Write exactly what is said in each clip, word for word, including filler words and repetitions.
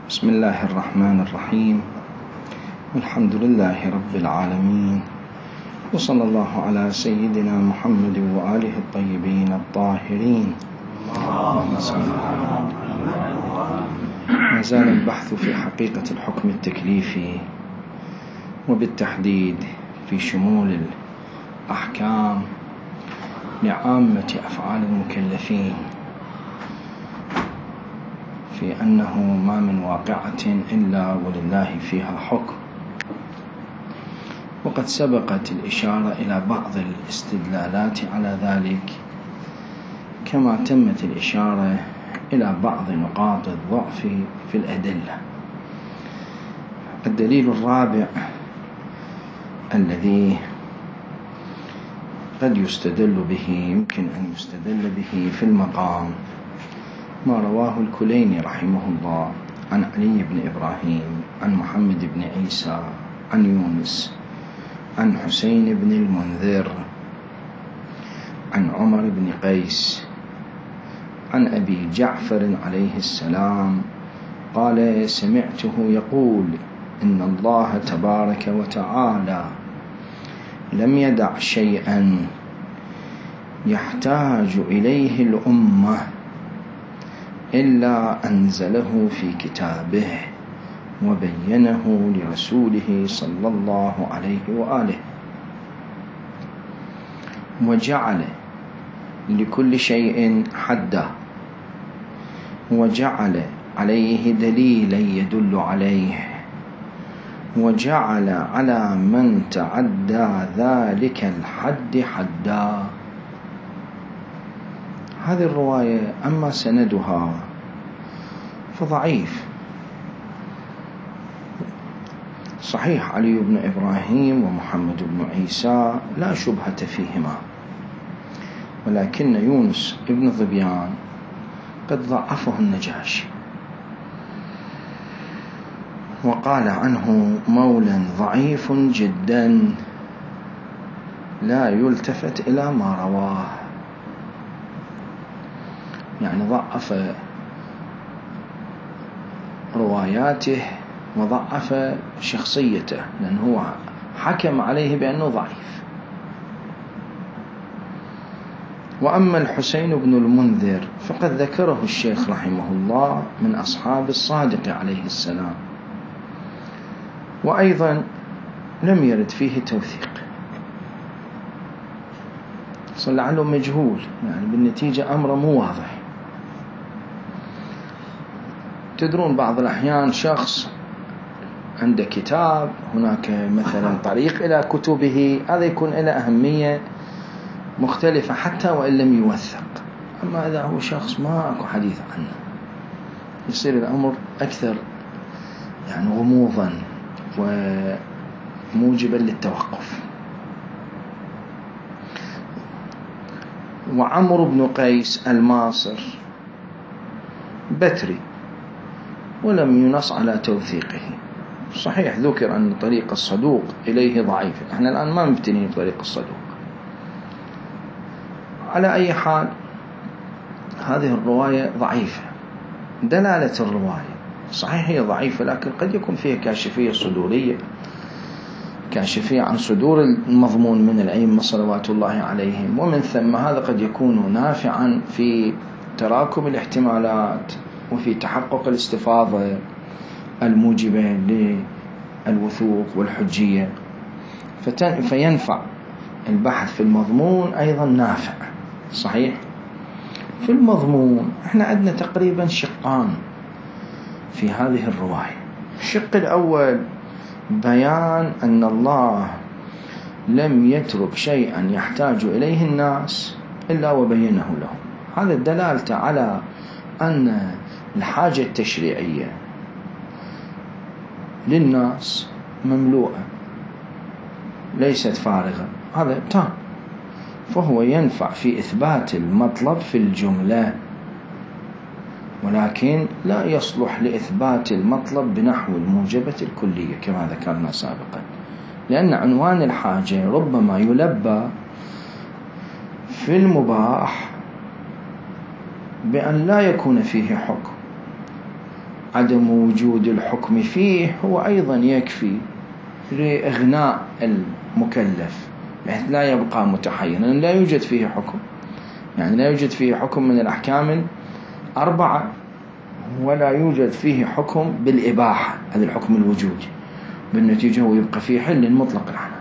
بسم الله الرحمن الرحيم. الحمد لله رب العالمين، وصلى الله على سيدنا محمد وآله الطيبين الطاهرين. ما زال البحث في حقيقة الحكم التكليفي، وبالتحديد في شمول الأحكام لعامة أفعال المكلفين، في أنه ما من واقعة إلا ولله فيها حكم. وقد سبقت الإشارة إلى بعض الاستدلالات على ذلك، كما تمت الإشارة إلى بعض نقاط الضعف في الأدلة. الدليل الرابع الذي قد يستدل به، يمكن أن يستدل به في المقام، ما رواه الكليني رحمه الله عن علي بن إبراهيم عن محمد بن عيسى عن يونس عن حسين بن المنذر عن عمر بن قيس عن أبي جعفر عليه السلام قال: سمعته يقول: إن الله تبارك وتعالى لم يدع شيئا يحتاج إليه الأمة إلا أنزله في كتابه وبينه لرسوله صلى الله عليه وآله، وجعل لكل شيء حدا، وجعل عليه دليلا يدل عليه، وجعل على من تعدى ذلك الحد حدا. هذه الرواية أما سندها فضعيف. صحيح علي بن إبراهيم ومحمد بن عيسى لا شبهة فيهما، ولكن يونس ابن ظبيان قد ضعفه النجاشي، وقال عنه مولا ضعيف جدا لا يلتفت إلى ما رواه. يعني ضعف رواياته وضعف شخصيته، لأنه هو حكم عليه بأنه ضعيف. وأما الحسين بن المنذر فقد ذكره الشيخ رحمه الله من أصحاب الصادق عليه السلام، وأيضا لم يرد فيه توثيق، لعله مجهول، يعني بالنتيجة أمر مو واضح. تدرون بعض الأحيان شخص عنده كتاب، هناك مثلا طريق إلى كتبه، هذا يكون له أهمية مختلفة حتى وإن لم يوثق. أما إذا هو شخص ما أكو حديث عنه، يصير الأمر أكثر يعني غموضا وموجبا للتوقف. وعمر بن قيس الماصر بتري ولم ينص على توثيقه. صحيح ذكر أن طريق الصدوق إليه ضعيف، احنا الآن ما مبتنين بطريق الصدوق. على أي حال هذه الرواية ضعيفة. دلالة الرواية صحيح هي ضعيفة، لكن قد يكون فيها كاشفية صدورية، كاشفية عن صدور المضمون من الأئمة صلوات الله عليهم، ومن ثم هذا قد يكون نافعا في تراكم الاحتمالات وفي تحقق الاستفاضة الموجبة للوثوق والحجية، فينفع البحث في المضمون أيضا نافع. صحيح في المضمون احنا عندنا تقريبا شقان في هذه الرواية. الشق الأول بيان أن الله لم يترك شيئا يحتاج إليه الناس إلا وبينه لهم. هذا دلالة على أن الحاجة التشريعية للناس مملوءة ليست فارغة، هذا تام، فهو ينفع في إثبات المطلب في الجملة، ولكن لا يصلح لإثبات المطلب بنحو الموجبة الكلية كما ذكرنا سابقا، لأن عنوان الحاجة ربما يلبى في المباح بأن لا يكون فيه حكم، عدم وجود الحكم فيه هو أيضا يكفي لإغناء المكلف بحيث لا يبقى متحيرا، لأن لا يوجد فيه حكم، يعني لا يوجد فيه حكم من الأحكام الأربعة، ولا يوجد فيه حكم بالإباحة، هذا الحكم الوجودي، بالنتيجة هو يبقى فيه حل مطلق العنان.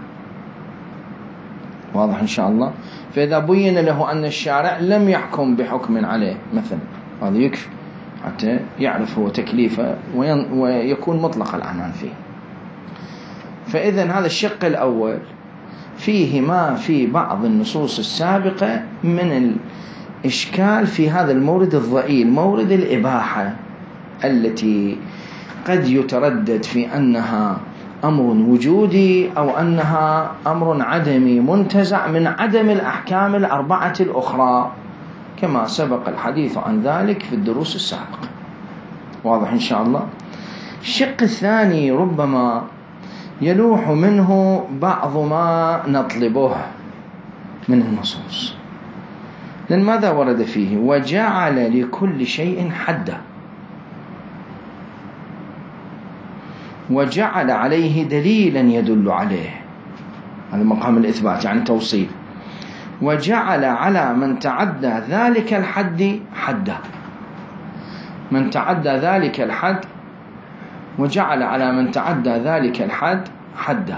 واضح إن شاء الله؟ فإذا بين له أن الشارع لم يحكم بحكم عليه مثلا، هذا يكفي حتى يعرف هو تكليفه ويكون مطلق العنان فيه. فإذن هذا الشق الأول فيه ما في بعض النصوص السابقة من الإشكال في هذا المورد الضئيل، مورد الإباحة، التي قد يتردد في أنها أمر وجودي أو أنها أمر عدمي منتزع من عدم الأحكام الأربعة الأخرى، كما سبق الحديث عن ذلك في الدروس السابقة. واضح إن شاء الله؟ الشق الثاني ربما يلوح منه بعض ما نطلبه من النصوص، لأن ماذا ورد فيه؟ وجعل لكل شيء حدا، وجعل عليه دليلا يدل عليه، هذا مقام الإثبات يعني توصيل. وجعل على من تعدى ذلك الحد حدا، من تعدى ذلك الحد، وجعل على من تعدى ذلك الحد حدا،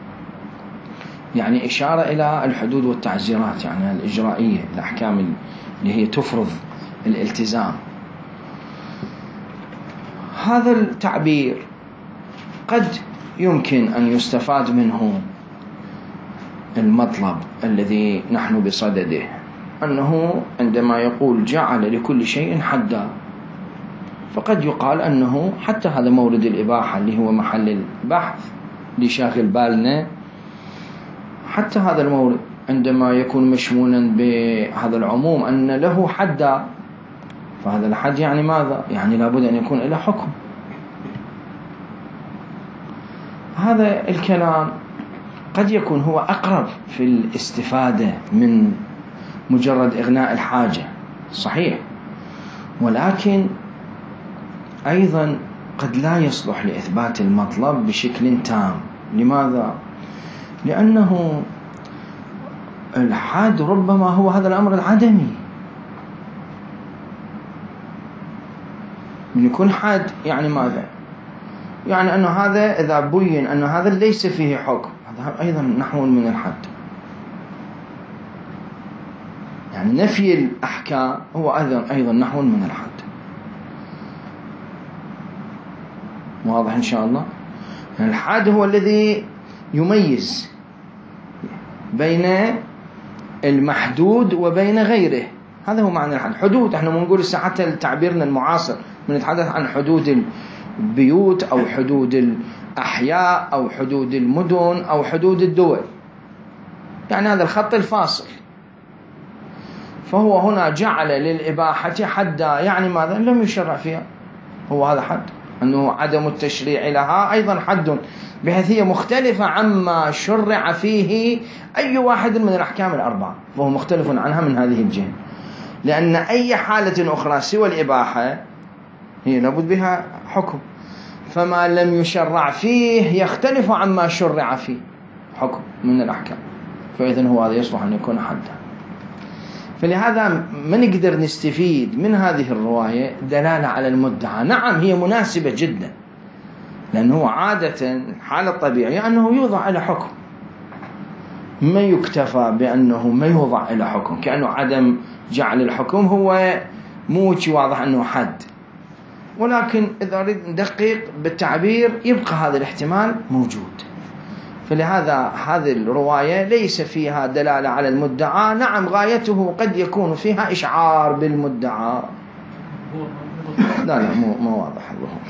يعني إشارة إلى الحدود والتعزيرات، يعني الإجرائية، الأحكام اللي هي تفرض الالتزام. هذا التعبير قد يمكن أن يستفاد منه المطلب الذي نحن بصدده، أنه عندما يقول جعل لكل شيء حدا، فقد يقال أنه حتى هذا مورد الإباحة اللي هو محل البحث لشاغل بالنا، حتى هذا المورد عندما يكون مشمولا بهذا العموم أن له حدا، فهذا الحد يعني ماذا؟ يعني لابد أن يكون له حكم. هذا الكلام قد يكون هو أقرب في الاستفادة من مجرد إغناء الحاجة، صحيح، ولكن أيضا قد لا يصلح لإثبات المطلب بشكل تام. لماذا؟ لأنه الحاد ربما هو هذا الأمر العدمي، من يكون حاد يعني ماذا؟ يعني أنه هذا إذا بين أنه هذا ليس فيه حكم، هذا أيضا نحو من الحد، يعني نفي الأحكام هو أيضا أيضا نحو من الحد. واضح إن شاء الله؟ يعني الحد هو الذي يميز بين المحدود وبين غيره، هذا هو معنى الحد. حدود احنا بنقول حتى تعبيرنا المعاصر بنتحدث عن حدود البيوت أو حدود الأحياء أو حدود المدن أو حدود الدول، يعني هذا الخط الفاصل. فهو هنا جعل للإباحة حدا، يعني ماذا؟ لم يشرع فيها، هو هذا حد، أنه عدم التشريع لها أيضا حد، بحيث هي مختلفة عما شرع فيه أي واحد من الأحكام الأربعة، فهو مختلف عنها من هذه الجهة، لأن أي حالة أخرى سوى الإباحة هي لابد بها حكم، فما لم يشرع فيه يختلف عما شرع فيه حكم من الأحكام، فإذن هو هذا يصلح أن يكون حدا. فلهذا ما نقدر نستفيد من هذه الرواية دلالة على المدعى. نعم هي مناسبة جدا، لأنه عادة الحالة الطبيعية أنه يوضع إلى حكم، ما يكتفى بأنه ما يوضع إلى حكم، كأنه عدم جعل الحكم هو موجي واضح أنه حد، ولكن إذا أريد ندقق بالتعبير يبقى هذا الاحتمال موجود. فلهذا هذه الرواية ليس فيها دلالة على المدعى، نعم غايته قد يكون فيها إشعار بالمدعى، لا لا مو مو واضح الظهور.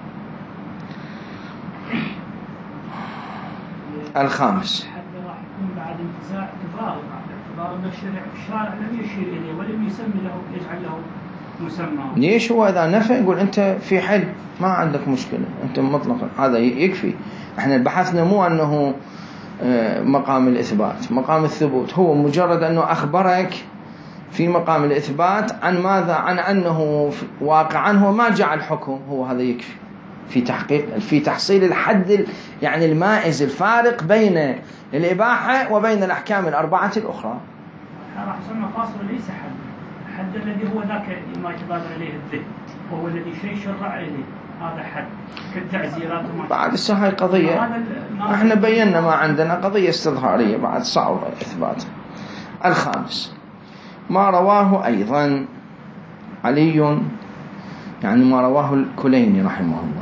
الخامس بعد انتزاع تضارب، تضارب الشرع الشارع لم يشير إليه ولم يسمي له يجعل له مسمى. ليش هو إذا نفى يقول أنت في حل ما عندك مشكلة، أنت مطلقا هذا يكفي. احنا بحثنا مو أنه مقام الإثبات، مقام الثبوت هو مجرد أنه أخبرك في مقام الإثبات عن ماذا؟ عن أنه واقعا هو ما جعل حكم، هو هذا يكفي في تحقيق في تحصيل الحد يعني المائز الفارق بين الإباحة وبين الأحكام الأربعة الأخرى. راح يسمى فاصل ليس حد، الحد الذي هو ذاك ما يتبادر إليه الذهن، وهو الذي شيء شرع إليه، هذا حد كالتعزيرات وما بعد الساعة هاي قضية احنا بينا ما عندنا قضية استظهارية بعد صعب الإثبات. الخامس ما رواه أيضا علي، يعني ما رواه الكليني رحمه الله،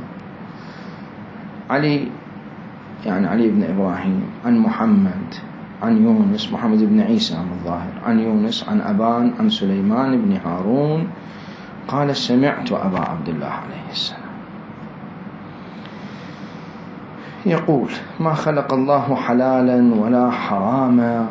علي يعني علي بن إبراهيم عن محمد عن يونس، محمد بن عيسى عن الظاهر، عن يونس عن أبان عن سليمان بن هارون قال سمعت أبا عبد الله عليه السلام يقول ما خلق الله حلالا ولا حراما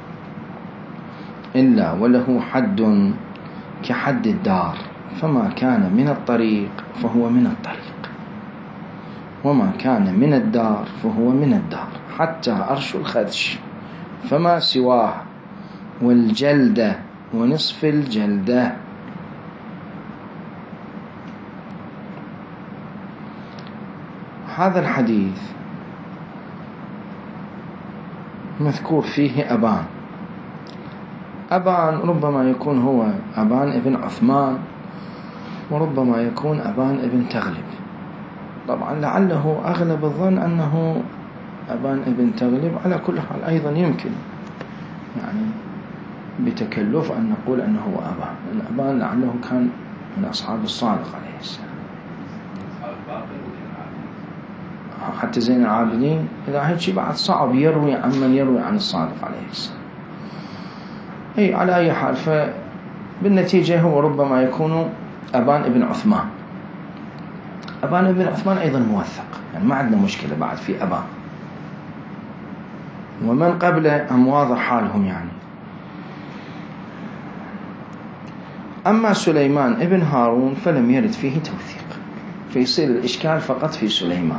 إلا وله حد كحد الدار، فما كان من الطريق فهو من الطريق، وما كان من الدار فهو من الدار، حتى أرش الخدش فما سواه، والجلدة ونصف الجلدة. هذا الحديث مذكور فيه أبان. أبان ربما يكون هو أبان ابن عثمان، وربما يكون أبان ابن تغلب. طبعا لعله أغلب الظن أنه أبان ابن تغلب. على كل حال أيضا يمكن يعني بتكلف أن نقول أنه هو أبان، لأن أبان لعله كان من أصحاب الصادق عليه السلام، حتى زين العابدين إذا هيك شيء بعد صعب يروي عن من يروي عن الصادق عليه السلام. أي على أي حال فبالنتيجة هو ربما يكون أبان ابن عثمان. أبان ابن عثمان أيضا موثق، يعني ما عندنا مشكلة بعد في أبان، ومن قبله هم واضح حالهم يعني. أما سليمان ابن هارون فلم يرد فيه توثيق، فيصير الإشكال فقط في سليمان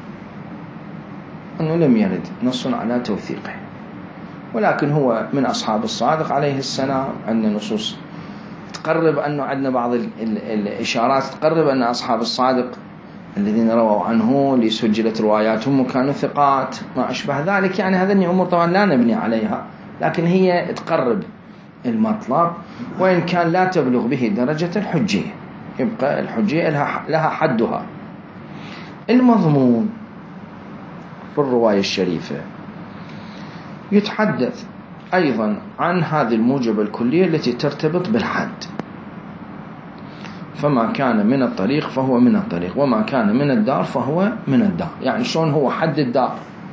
أنه لم يرد نص على توثيقه، ولكن هو من أصحاب الصادق عليه السلام. عندنا نصوص تقرب أنه عندنا بعض الإشارات تقرب أن أصحاب الصادق الذين رووا عنه لسجلت رواياتهم وكانوا ثقات ما أشبه ذلك، يعني هذه أمور طبعا لا نبني عليها، لكن هي تقرب المطلب، وإن كان لا تبلغ به درجة الحجية، يبقى الحجية لها, لها حدها. المضمون في الرواية الشريفة يتحدث أيضا عن هذه الموجبة الكلية التي ترتبط بالحد، فما كان من الطريق فهو من الطريق، وما كان من الدار فهو من الدار. يعني شلون هو حد الدار،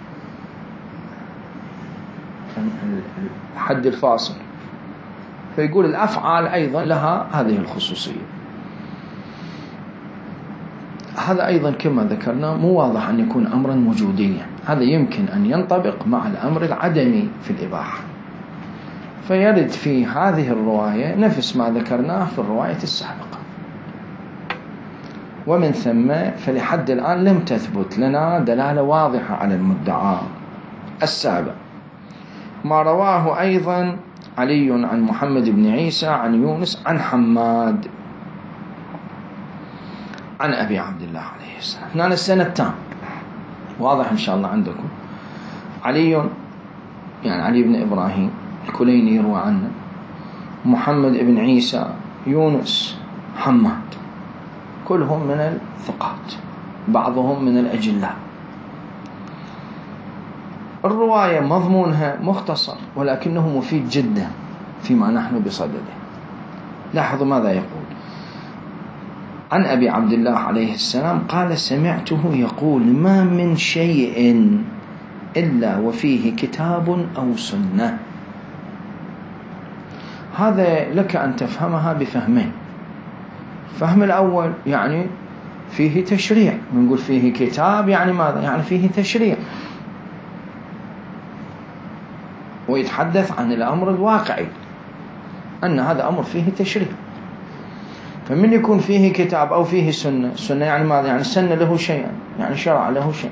حد الفاصل، فيقول الأفعال أيضا لها هذه الخصوصية. هذا أيضا كما ذكرنا مو واضح أن يكون أمرا وجوديا، هذا يمكن أن ينطبق مع الأمر العدمي في الإباحة، فيرد في هذه الرواية نفس ما ذكرناه في الرواية السابقة. ومن ثم فلحد الآن لم تثبت لنا دلالة واضحة على المدعى. السابع ما رواه أيضا علي عن محمد بن عيسى عن يونس عن حماد عن أبي عبد الله عليه السلام. هنا السنة التام واضح إن شاء الله عندكم. علي يعني علي بن إبراهيم الكليني يروى عنه، محمد بن عيسى، يونس، حماد، كلهم من الثقات، بعضهم من الأجلاء. الرواية مضمونها مختصر ولكنه مفيد جدا فيما نحن بصدده. لاحظوا ماذا يقول عن أبي عبد الله عليه السلام قال سمعته يقول ما من شيء إلا وفيه كتاب أو سنة. هذا لك أن تفهمها بفهمين. فهم الأول يعني فيه تشريع، نقول فيه كتاب يعني ماذا؟ يعني فيه تشريع، ويتحدث عن الأمر الواقعي أن هذا أمر فيه تشريع. فمن يكون فيه كتاب أو فيه سنة، السنة يعني ماذا؟ يعني سنة له شيئا، يعني شرع له شيء،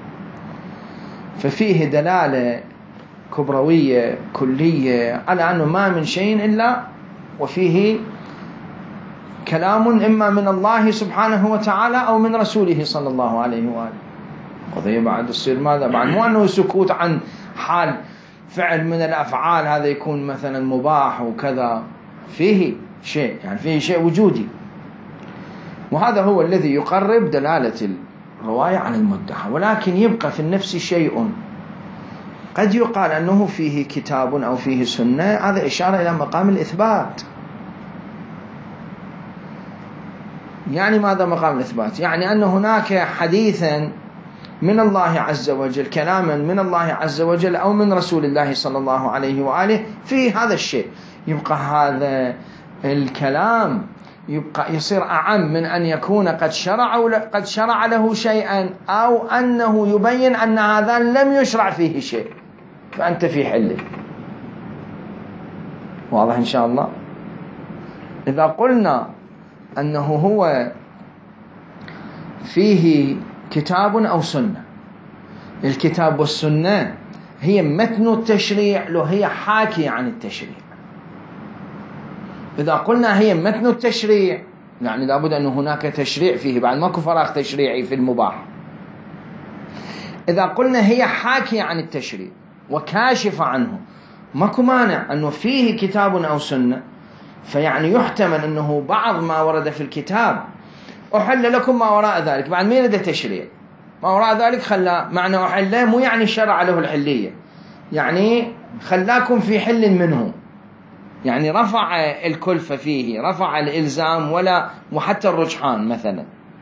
ففيه دلالة كبروية كلية على أنه ما من شيء إلا وفيه كلام إما من الله سبحانه وتعالى أو من رسوله صلى الله عليه وآله. قضية بعد تصير ماذا بعد؟ مو أنه سكوت عن حال فعل من الأفعال هذا يكون مثلا مباح وكذا، فيه شيء، يعني فيه شيء وجودي. وهذا هو الذي يقرب دلالة الرواية عن المدعى. ولكن يبقى في النفس شيء قد يقال أنه فيه كتاب أو فيه سنة، هذا إشارة إلى مقام الإثبات. يعني ماذا مقام الإثبات؟ يعني أن هناك حديثا من الله عز وجل، كلاما من الله عز وجل أو من رسول الله صلى الله عليه وآله في هذا الشيء. يبقى هذا الكلام يبقى يصير أعم من أن يكون قد شرع قد شرع له شيئا، أو أنه يبين أن هذا لم يشرع فيه شيء فأنت في حله. واضح إن شاء الله؟ إذا قلنا أنه هو فيه كتاب أو سنة، الكتاب والسنة هي متن التشريع لو هي حاكية عن التشريع. إذا قلنا هي متن التشريع يعني لابد أن هناك تشريع فيه، بعد ماكو فراغ تشريعي في المباح. إذا قلنا هي حاكية عن التشريع وكاشفة عنه، ماكو مانع أنه فيه كتاب أو سنة، فيعني يحتمل أنه بعض ما ورد في الكتاب أحل لكم ما وراء ذلك، بعد ما يرد تشريع ما وراء ذلك خلا معنى أحل مو يعني شرع له الحلية، يعني خلاكم في حل منه، يعني رفع الكلفة فيه، رفع الإلزام ولا وحتى الرجحان مثلا.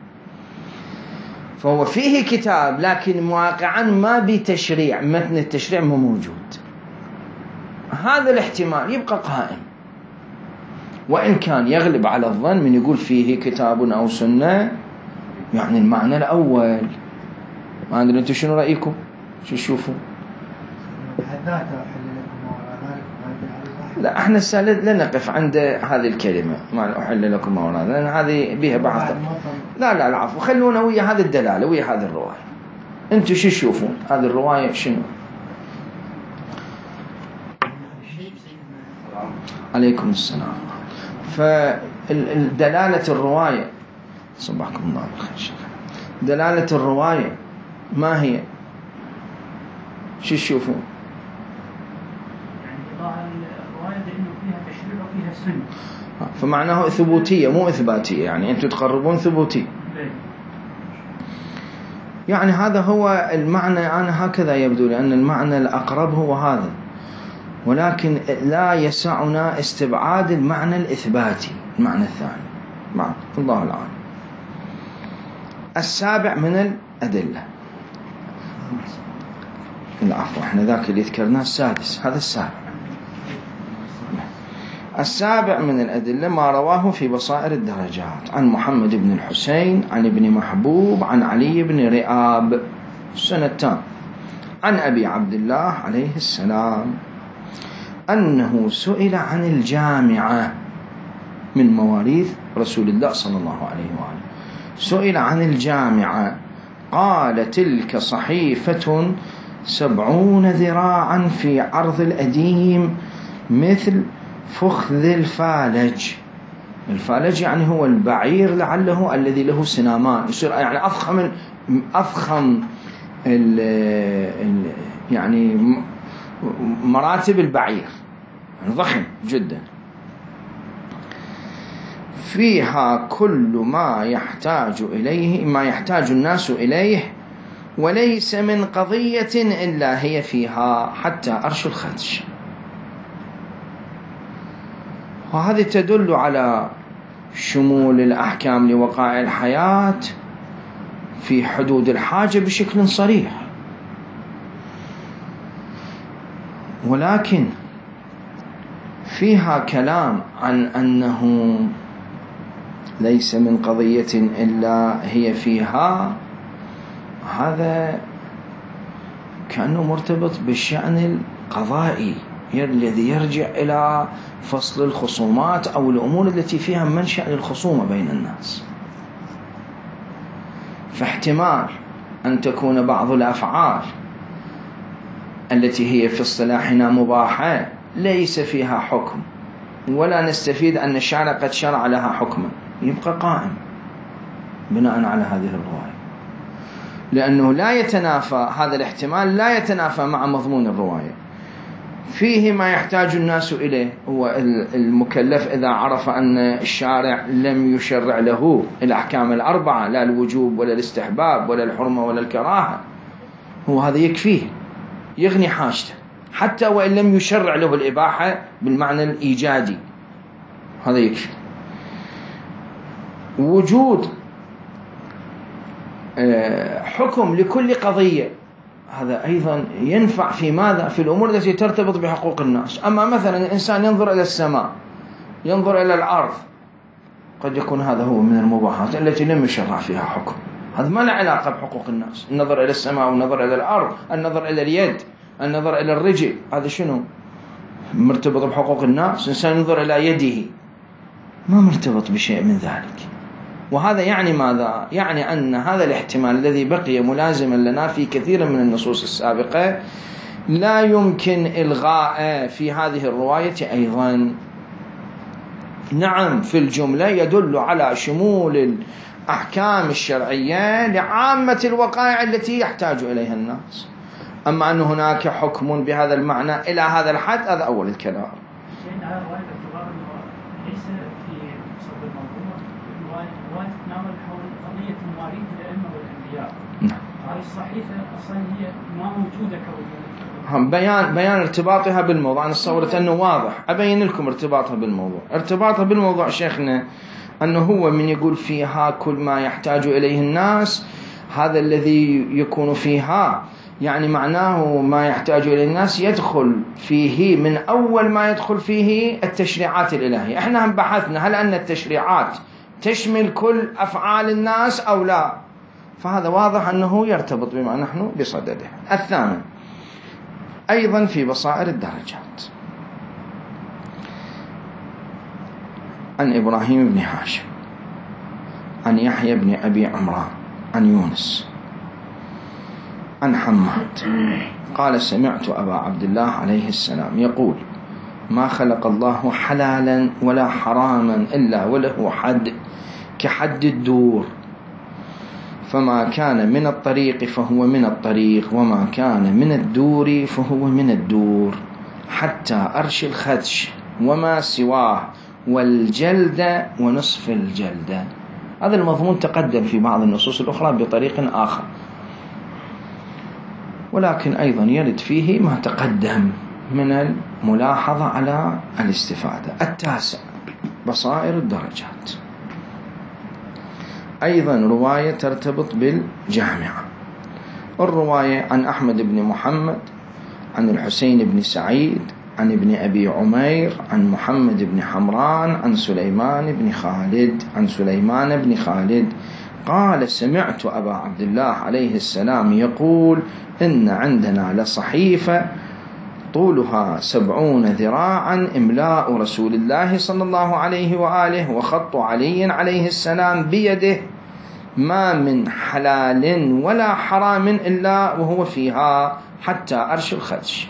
فهو فيه كتاب لكن واقعا ما بتشريع، متن التشريع مو موجود. هذا الاحتمال يبقى قائم، وإن كان يغلب على الظن من يقول فيه كتاب أو سنة يعني المعنى الأول. ما أدري أنتم شنو رأيكم؟ شو تشوفوا؟ لا احنا لا نقف عند هذه الكلمة ما أحل لكم ما وراء، لأن هذه بها بعض. لا لا العفو، خلونا ويا هذه الدلالة ويا هذه الرواية. أنتم شو تشوفون هذه الرواية شنو؟ عليكم السلام. فدلالة الرواية صباحكم الله بالخير، دلالة الرواية ما هي؟ شو تشوفون؟ فمعناه ثبوتية مو إثباتية، يعني أنتم تقربون ثبوتية. يعني هذا هو المعنى، أنا هكذا يبدو لأن المعنى الأقرب هو هذا، ولكن لا يسعنا استبعاد المعنى الإثباتي، المعنى الثاني معنى الله العالم. السابع من الأدلة، العفو احنا ذاك اللي ذكرناه السادس، هذا السابع. السابع من الأدلة ما رواه في بصائر الدرجات عن محمد بن الحسين عن ابن محبوب عن علي بن رئاب السنتان عن أبي عبد الله عليه السلام أنه سئل عن الجامعة من مواريث رسول الله صلى الله عليه وآله، سئل عن الجامعة قال تلك صحيفة سبعون ذراعا في عرض الأديم مثل فخذ الفالج. الفالج يعني هو البعير لعله الذي له سنامان، يصير يعني أفخم أفخم ال ال يعني مراتب البعير، يعني ضخم جدا، فيها كل ما يحتاج إليه ما يحتاج الناس إليه وليس من قضية إلا هي فيها حتى أرش الخدش. وهذه تدل على شمول الأحكام لوقائع الحياة في حدود الحاجة بشكل صريح. ولكن فيها كلام عن أنه ليس من قضية إلا هي فيها، هذا كأنه مرتبط بالشأن القضائي الذي يرجع إلى فصل الخصومات أو الأمور التي فيها منشأ للخصومة بين الناس. فاحتمال أن تكون بعض الأفعال التي هي في اصطلاحنا مباحة ليس فيها حكم ولا نستفيد أن الشارع قد شرع لها حكما، يبقى قائم بناء على هذه الرواية، لأنه لا يتنافى هذا الاحتمال، لا يتنافى مع مضمون الرواية. فيه ما يحتاج الناس إليه، هو المكلف إذا عرف أن الشارع لم يشرع له الأحكام الأربعة، لا الوجوب ولا الاستحباب ولا الحرمة ولا الكراهة، هو هذا يكفيه يغني حاجته، حتى وإن لم يشرع له الإباحة بالمعنى الإيجادي، هذا يكفي. وجود حكم لكل قضية هذا أيضا ينفع في ماذا؟ في الأمور التي ترتبط بحقوق الناس. أما مثلا الإنسان ينظر إلى السماء، ينظر إلى الأرض، قد يكون هذا هو من المباحات التي لم يشرع فيها حكم، هذا ما له علاقة بحقوق الناس. النظر إلى السماء والنظر إلى الأرض، النظر إلى اليد، النظر إلى الرجل، هذا شنو؟ مرتبط بحقوق الناس. إنسان ينظر إلى يده ما مرتبط بشيء من ذلك. وهذا يعني ماذا؟ يعني أن هذا الاحتمال الذي بقي ملازما لنا في كثير من النصوص السابقة لا يمكن إلغاء في هذه الرواية أيضا. نعم في الجملة يدل على شمول الأحكام الشرعية لعامة الوقائع التي يحتاج إليها الناس، أما أن هناك حكم بهذا المعنى إلى هذا الحد هذا أول الكلام. هذه الصحيفة أصلا هي ما موجودة كوجود. بيان بيان ارتباطها بالموضوع. أنا صورت أنه واضح، أبين لكم ارتباطها بالموضوع. ارتباطها بالموضوع شيخنا أنه هو من يقول فيها كل ما يحتاج إليه الناس، هذا الذي يكون فيها يعني معناه ما يحتاج إليه الناس يدخل فيه من أول ما يدخل فيه التشريعات الإلهية. احنا هم بحثنا هل أن التشريعات تشمل كل أفعال الناس أو لا، فهذا واضح أنه يرتبط بما نحن بصدده. الثامن أيضا في بصائر الدرجات عن إبراهيم بن هاشم عن يحيى بن أبي عمران عن يونس عن حماد قال سمعت أبا عبد الله عليه السلام يقول ما خلق الله حلالا ولا حراما إلا وله حد كحد الدور، فما كان من الطريق فهو من الطريق، وما كان من الدور فهو من الدور، حتى أرش الخدش وما سواه والجلد ونصف الجلد. هذا المضمون تقدم في بعض النصوص الأخرى بطريق آخر، ولكن أيضا يرد فيه ما تقدم من الملاحظة على الاستفادة. التاسع بصائر الدرجات أيضا رواية ترتبط بالجامعة. الرواية عن أحمد بن محمد عن الحسين بن سعيد عن ابن أبي عمير عن محمد بن حمران عن سليمان بن خالد عن سليمان بن خالد قال سمعت أبا عبد الله عليه السلام يقول إن عندنا لصحيفة طولها سبعون ذراعا إملاء رسول الله صلى الله عليه وآله وخط علي عليه السلام بيده، ما من حلال ولا حرام إلا وهو فيها حتى أرش الخدش.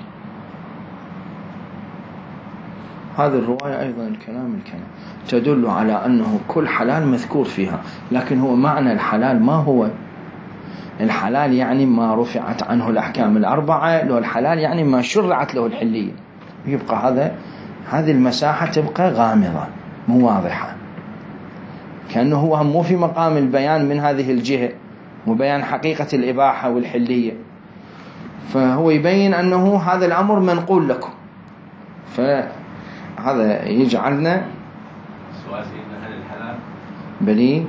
هذه الرواية أيضا الكلام الكلام تدل على أنه كل حلال مذكور فيها، لكن هو معنى الحلال ما هو؟ الحلال يعني ما رفعت عنه الأحكام الأربعة، لو الحلال يعني ما شرعت له الحلية. يبقى هذا هذه المساحة تبقى غامضة مو واضحة، كأنه هو مو في مقام البيان من هذه الجهة وبيان حقيقة الإباحة والحلية، فهو يبين أنه هذا الأمر منقول لكم. فهذا يجعلنا سؤال سيدنا هل الحلال بلي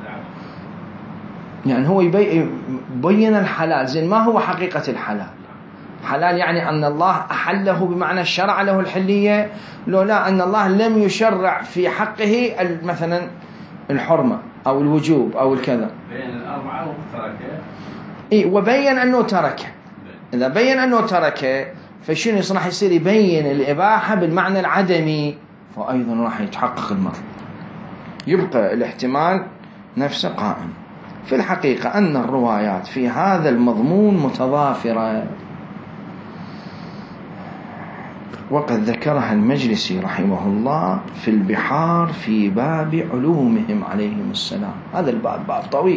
يعني هو يبين الحلال زين. ما هو حقيقة الحلال؟ حلال يعني أن الله أحله بمعنى الشرع له الحلية، لو لا أن الله لم يشرع في حقه مثلا الحرمة أو الوجوب أو الكذا. بين الأربعة وتركه إيه وبين أنه تركه. إذا بين أنه تركه فشنو راح يصير؟ يبين الإباحة بالمعنى العدمي، فأيضا راح يتحقق المطلب، يبقى الاحتمال نفسه قائم. في الحقيقة أن الروايات في هذا المضمون متضافرة. وقد ذكرها المجلسي رحمه الله في البحار في باب علومهم عليهم السلام. هذا الباب باب طويل،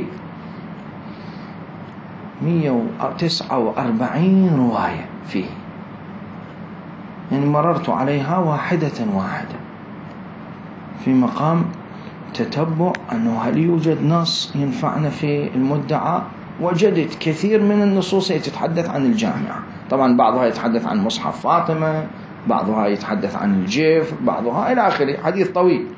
مئة وتسعة وأربعين رواية فيه، يعني مررت عليها واحدة واحدة في مقام تتبع أنه هل يوجد نص ينفعنا في المدعى. وجدت كثير من النصوص تتحدث عن الجامعة، طبعا بعضها يتحدث عن مصحف فاطمة، بعضها يتحدث عن الجيف، بعضها إلى آخره، حديث طويل.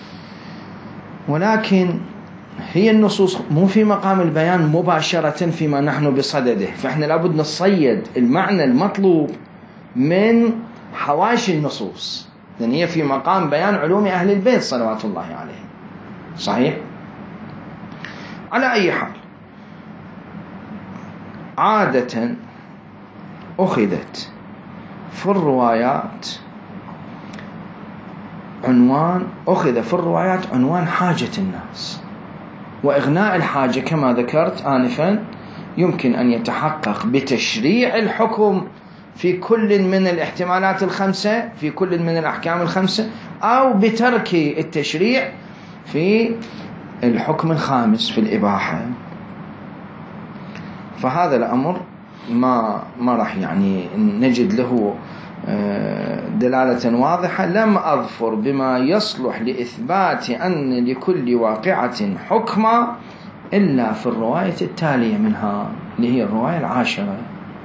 ولكن هي النصوص مو في مقام البيان مباشرة فيما نحن بصدده، فإحنا لابد نصيد المعنى المطلوب من حواشي النصوص، لأن هي في مقام بيان علوم أهل البيت صلوات الله عليهم. صحيح؟ على أي حال، عادة أخذت في الروايات عنوان أخذ في الروايات عنوان حاجة الناس، وإغناء الحاجة كما ذكرت آنفا يمكن أن يتحقق بتشريع الحكم في كل من الاحتمالات الخمسة، في كل من الأحكام الخمسة، أو بترك التشريع في الحكم الخامس في الإباحة. فهذا الأمر ما ما راح يعني نجد له دلالة واضحة. لم أظفر بما يصلح لإثبات أن لكل واقعة حكمة إلا في الرواية التالية منها، اللي هي الرواية العاشرة.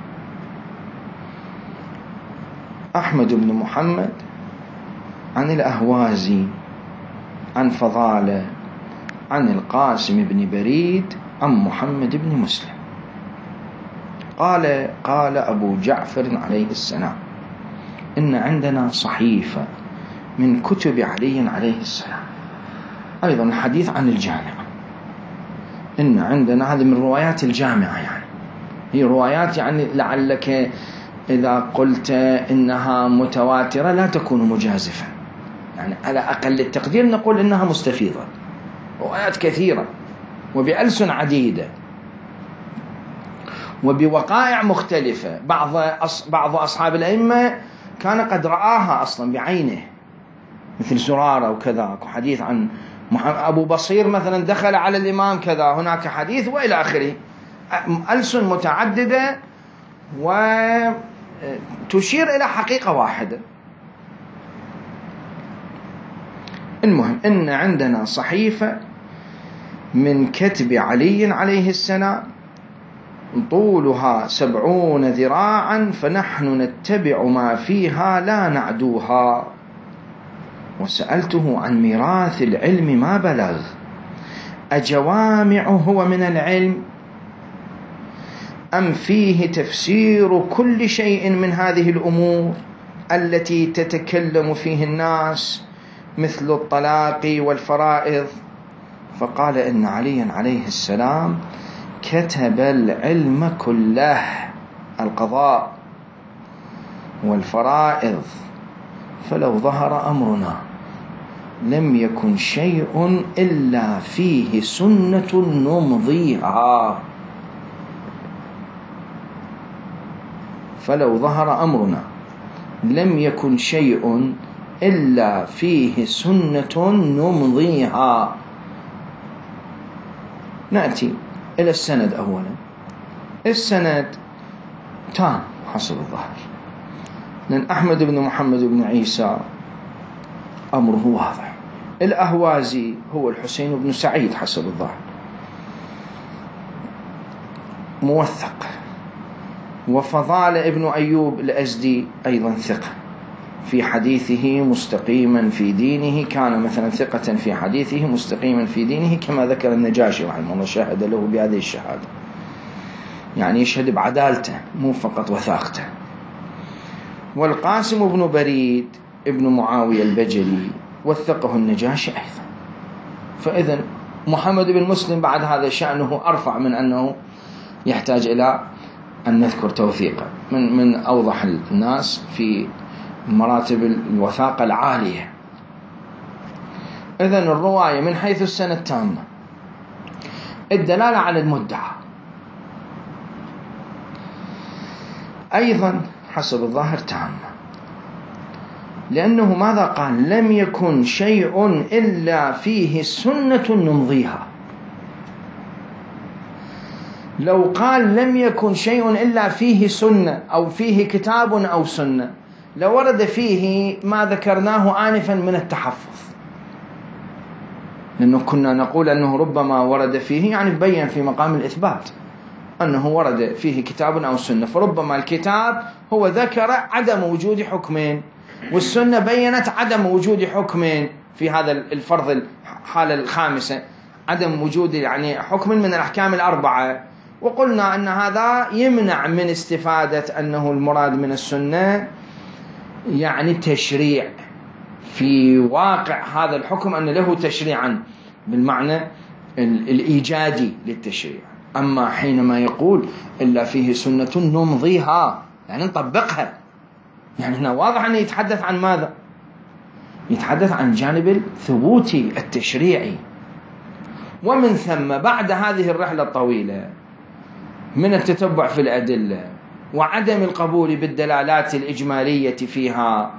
أحمد بن محمد عن الأهوازي عن فضالة عن القاسم بن بريد عن محمد بن مسلم قال قال أبو جعفر عليه السلام: إن عندنا صحيفة من كتب علي عليه السلام. أيضا الحديث عن الجامعة، إن عندنا، هذه من روايات الجامعة، يعني هي روايات يعني لعلك إذا قلت إنها متواترة لا تكون مجازفا، يعني على أقل التقدير نقول إنها مستفيضة، روايات كثيرة وبألسن عديدة وبوقائع مختلفة. بعض بعض أصحاب الأئمة كان قد رآها أصلا بعينه، مثل زرارة وكذا، حديث عن أبو بصير مثلا دخل على الإمام كذا، هناك حديث وإلى آخره، ألسن متعددة وتشير إلى حقيقة واحدة. المهم، إن عندنا صحيفة من كتب علي عليه السلام طولها سبعون ذراعا، فنحن نتبع ما فيها لا نعدوها. وسألته عن ميراث العلم ما بلغ، أجوامع هو من العلم أم فيه تفسير كل شيء من هذه الأمور التي تتكلم فيه الناس مثل الطلاق والفرائض؟ فقال إن عليا عليه السلام كتب العلم كله، القضاء والفرائض، فلو ظهر أمرنا لم يكن شيء إلا فيه سنة نمضيها. فلو ظهر أمرنا لم يكن شيء إلا فيه سنة نمضيها. نأتي إلى السند أولا. السند تام حسب الظاهر، لأن أحمد بن محمد بن عيسى أمره واضح، الأهوازي هو الحسين بن سعيد حسب الظاهر موثق، وفضال ابن أيوب الأزدي أيضا ثقة في حديثه مستقيما في دينه، كان مثلا ثقة في حديثه مستقيما في دينه، كما ذكر النجاشي رحمه الله شهد له بهذه الشهادة، يعني يشهد بعدالته مو فقط وثاقته. والقاسم بن بريد ابن معاوية البجلي وثقه النجاشي أيضا. فإذن محمد بن مسلم بعد هذا شأنه أرفع من أنه يحتاج إلى أن نذكر توثيقه، من من أوضح الناس في مراتب الوثاقة العالية. إذن الرواية من حيث السنة تامة، الدلالة على المدعى أيضا حسب الظاهر تامة، لأنه ماذا قال؟ لم يكن شيء إلا فيه سنة نمضيها. لو قال لم يكن شيء إلا فيه سنة أو فيه كتاب أو سنة لورد فيه ما ذكرناه آنفا من التحفظ، لأنه كنا نقول أنه ربما ورد فيه يعني بين في مقام الإثبات أنه ورد فيه كتاب أو سنة، فربما الكتاب هو ذكر عدم وجود حكمين والسنة بينت عدم وجود حكمين في هذا الفرض الحالة الخامسة، عدم وجود يعني حكم من الأحكام الأربعة، وقلنا أن هذا يمنع من استفادة أنه المراد من السنة يعني تشريع في واقع هذا الحكم، أن له تشريعا بالمعنى الإيجادي للتشريع. أما حينما يقول إلا فيه سنة نمضيها يعني نطبقها، يعني هنا واضح أنه يتحدث عن ماذا؟ يتحدث عن جانب الثبوت التشريعي. ومن ثم بعد هذه الرحلة الطويلة من التتبع في الأدلة وعدم القبول بالدلالات الإجمالية فيها،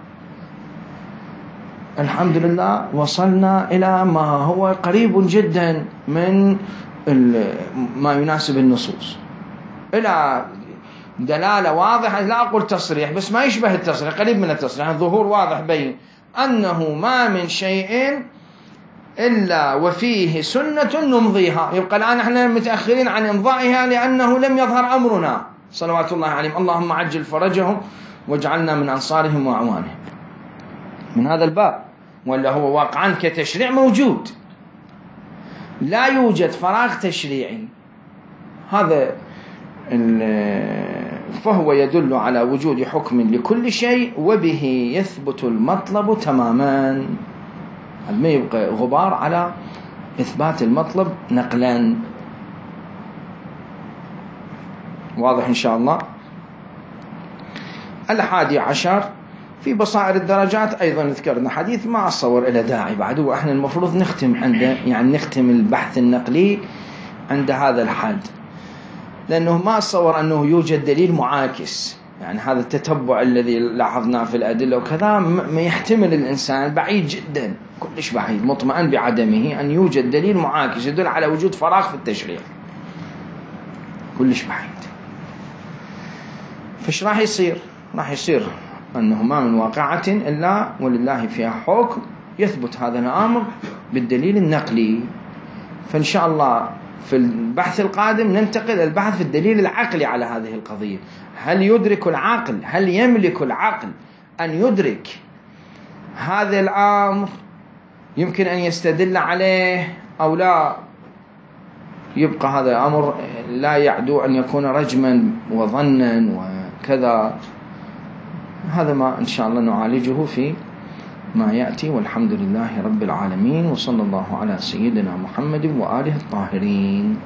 الحمد لله وصلنا إلى ما هو قريب جدا من ما يناسب النصوص، إلى دلالة واضحة، لا أقول تصريح بس ما يشبه التصريح، قريب من التصريح، الظهور واضح بين أنه ما من شيء إلا وفيه سنة نمضيها. يبقى الآن احنا متأخرين عن إمضائها لأنه لم يظهر أمرنا صلوات الله عليهم، اللهم عجل فرجهم واجعلنا من أنصارهم وأعوانهم من هذا الباب. ولا هو واقعا كتشريع موجود، لا يوجد فراغ تشريعي، هذا فهو يدل على وجود حكم لكل شيء وبه يثبت المطلب تماما، ما يبقى غبار على إثبات المطلب نقلا. واضح إن شاء الله. الحادي عشر في بصائر الدرجات أيضا ذكرنا حديث ما أصور إلى داعي بعد، وإحنا المفروض نختم عنده، يعني نختم البحث النقلي عند هذا الحد، لأنه ما أصور أنه يوجد دليل معاكس، يعني هذا التتبع الذي لاحظناه في الأدلة وكذا ما يحتمل الإنسان بعيد جدا، كلش بعيد، مطمئن بعدمه أن يوجد دليل معاكس يدل على وجود فراغ في التشريع، كلش بعيد. فش راح يصير؟ راح يصير أنه ما من واقعة إلا ولله فيها حكم يثبت هذا الأمر بالدليل النقلي. فإن شاء الله في البحث القادم ننتقل البحث في الدليل العقلي على هذه القضية. هل يدرك العقل، هل يملك العقل أن يدرك هذا الأمر، يمكن أن يستدل عليه أو لا؟ يبقى هذا أمر لا يعدو أن يكون رجما وظنا وكذا. هذا ما إن شاء الله نعالجه في ما يأتي، والحمد لله رب العالمين، وصلى الله على سيدنا محمد وآله الطاهرين.